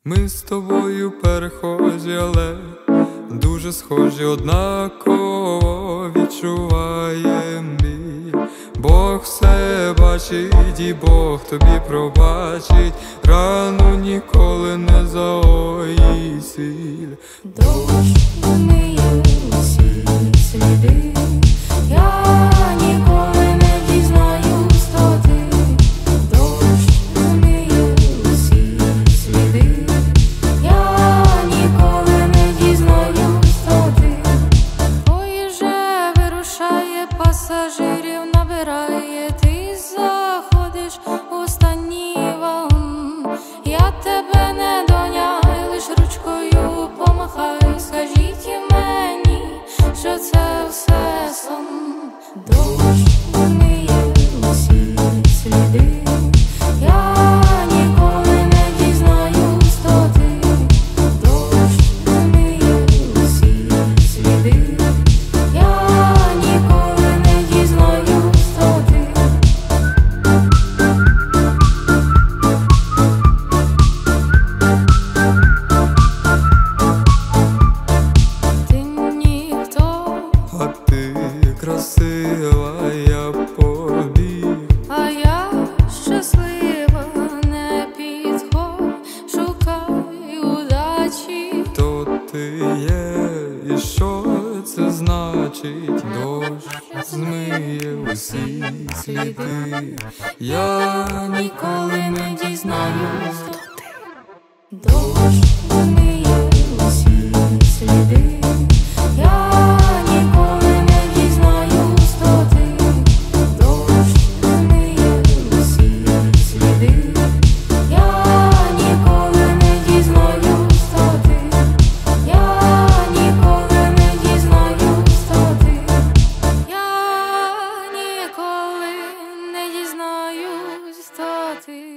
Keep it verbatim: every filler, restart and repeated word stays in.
Ми з тобою перехожі, але дуже схожі, однаково відчуваєм біль. Бог все бачить і Бог тобі пробачить, рану ніколи не загоїть сіль. Дощ вмиє усі сліди, я ніколи не дізнаюсь, то ти. Дощ вмиє усі сліди, я ніколи не дізнаюсь, то ти. Ой, вже вирушає, пасажирів набирає, ти заходиш у останній вагон. Я тебе не доняю, лиш ручкою помахай, скажіть мені, що це все сон. Дощ вмиє усі сліди, я ніколи не дізнаюсь, то ти. Дощ вмиє усі сліди, я ніколи не дізнаюсь, то ти. Ти ніхто, А ти красива, я побіг. а я щаслива, не підходь, шукай удачі. То ти є, і що це значить? Дощ змиє усі сліди, я ніколи не дізнаюсь, хто ти. Дощ вмиє усі сліди, я ніколи не дізнаюсь, то ти. Дощ вмиє усі сліди, я ніколи не дізнаюсь, то ти. Я ніколи не дізнаюсь, то ти. Я ніколи не дізнаюсь, то ти.